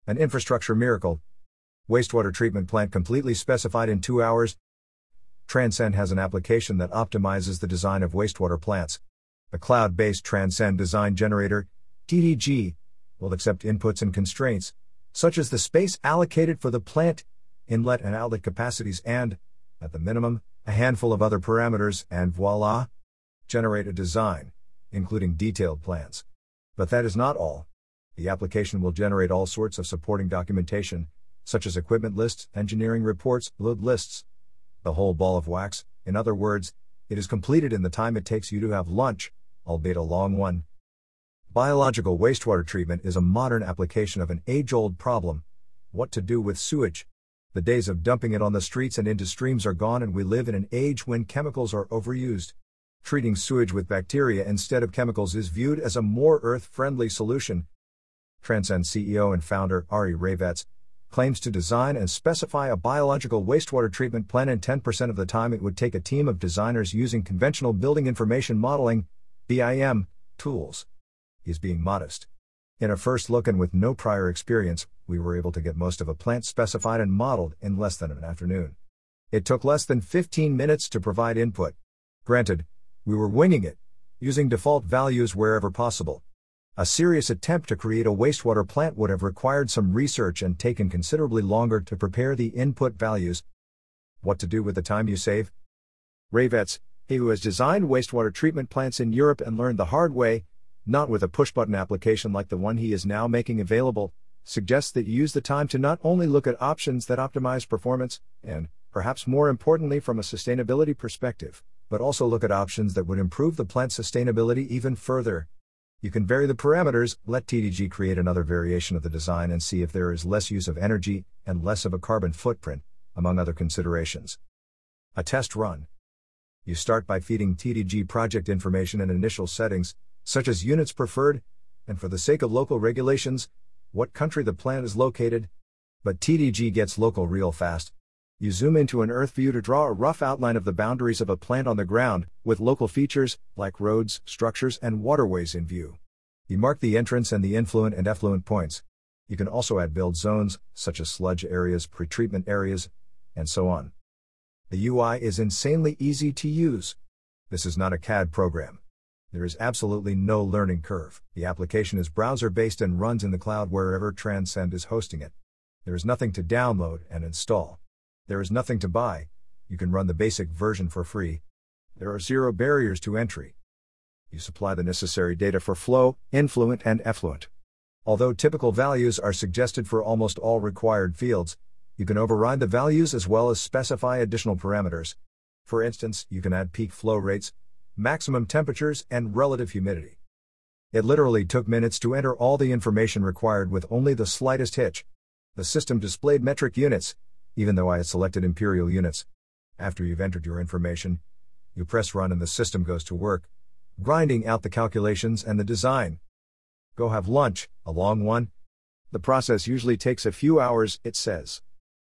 An infrastructure miracle. Wastewater treatment plant completely specified in 2 hours. Transcend has an application that optimizes the design of wastewater plants. The cloud-based Transcend Design Generator, TDG, will accept inputs and constraints, such as the space allocated for the plant, inlet and outlet capacities and, at the minimum, a handful of other parameters, and voila! Generate a design, including detailed plans. But that is not all. The application will generate all sorts of supporting documentation, such as equipment lists, engineering reports, load lists. The whole ball of wax. In other words, it is completed in the time it takes you to have lunch, albeit a long one. Biological wastewater treatment is a modern application of an age-old problem: what to do with sewage. The days of dumping it on the streets and into streams are gone, and we live in an age when chemicals are overused. Treating sewage with bacteria instead of chemicals is viewed as a more earth-friendly solution. Transcend CEO and founder Ari Rayvetz claims to design and specify a biological wastewater treatment plant in 10% of the time it would take a team of designers using conventional building information modeling, BIM, tools. He's being modest. In a first look and with no prior experience, we were able to get most of a plant specified and modeled in less than an afternoon. It took less than 15 minutes to provide input. Granted, we were winging it, using default values wherever possible. A serious attempt to create a wastewater plant would have required some research and taken considerably longer to prepare the input values. What to do with the time you save? Rayvetz, he who has designed wastewater treatment plants in Europe and learned the hard way, not with a push-button application like the one he is now making available, suggests that you use the time to not only look at options that optimize performance, and, perhaps more importantly from a sustainability perspective, but also look at options that would improve the plant's sustainability even further. You can vary the parameters, let TDG create another variation of the design and see if there is less use of energy and less of a carbon footprint, among other considerations. A test run. You start by feeding TDG project information and initial settings, such as units preferred, and for the sake of local regulations, what country the plant is located. But TDG gets local real fast. You zoom into an Earth view to draw a rough outline of the boundaries of a plant on the ground, with local features, like roads, structures, and waterways in view. You mark the entrance and the influent and effluent points. You can also add build zones, such as sludge areas, pretreatment areas, and so on. The UI is insanely easy to use. This is not a CAD program. There is absolutely no learning curve. The application is browser-based and runs in the cloud wherever Transcend is hosting it. There is nothing to download and install. There is nothing to buy. You can run the basic version for free. There are 0 barriers to entry. You supply the necessary data for flow, influent, and effluent. Although typical values are suggested for almost all required fields, you can override the values as well as specify additional parameters. For instance, you can add peak flow rates, maximum temperatures, and relative humidity. It literally took minutes to enter all the information required with only the slightest hitch. The system displayed metric units, even though I had selected imperial units. After you've entered your information, you press run and the system goes to work, grinding out the calculations and the design. Go have lunch, a long one. The process usually takes a few hours, it says.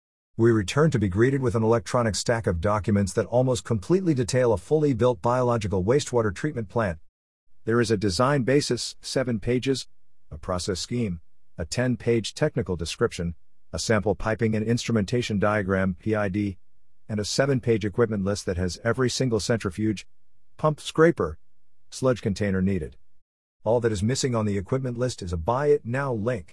We return to be greeted with an electronic stack of documents that almost completely detail a fully built biological wastewater treatment plant. There is a design basis, 7 pages, a process scheme, a 10-page technical description, a sample piping and instrumentation diagram, PID, and a 7-page equipment list that has every single centrifuge, pump, scraper, sludge container needed. All that is missing on the equipment list is a Buy It Now link.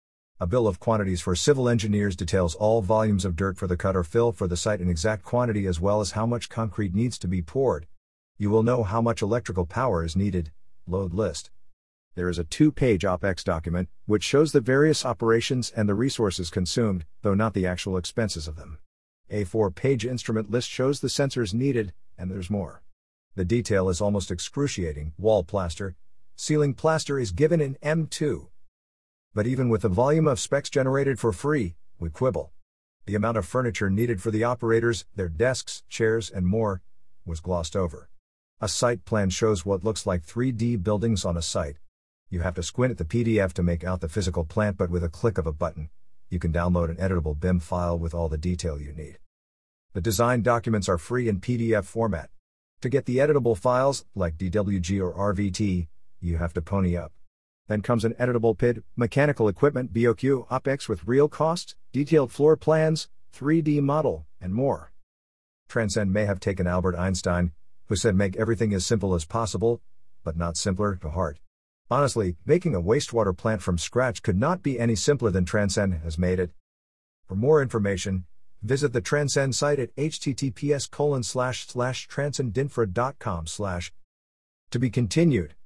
A bill of quantities for civil engineers details all volumes of dirt for the cut or fill for the site in exact quantity as well as how much concrete needs to be poured. You will know how much electrical power is needed. Load list. There is a 2-page OPEX document, which shows the various operations and the resources consumed, though not the actual expenses of them. A 4-page instrument list shows the sensors needed, and there's more. The detail is almost excruciating. Wall plaster, ceiling plaster is given in M2. But even with the volume of specs generated for free, we quibble. The amount of furniture needed for the operators, their desks, chairs, and more, was glossed over. A site plan shows what looks like 3D buildings on a site. You have to squint at the PDF to make out the physical plant, but with a click of a button, you can download an editable BIM file with all the detail you need. The design documents are free in PDF format. To get the editable files, like DWG or RVT, you have to pony up. Then comes an editable PID, mechanical equipment BOQ OpEx with real costs, detailed floor plans, 3D model, and more. Transcend may have taken Albert Einstein, who said make everything as simple as possible, but not simpler, to heart. Honestly, making a wastewater plant from scratch could not be any simpler than Transcend has made it. For more information, visit the Transcend site at https://transcendinfra.com/. To be continued.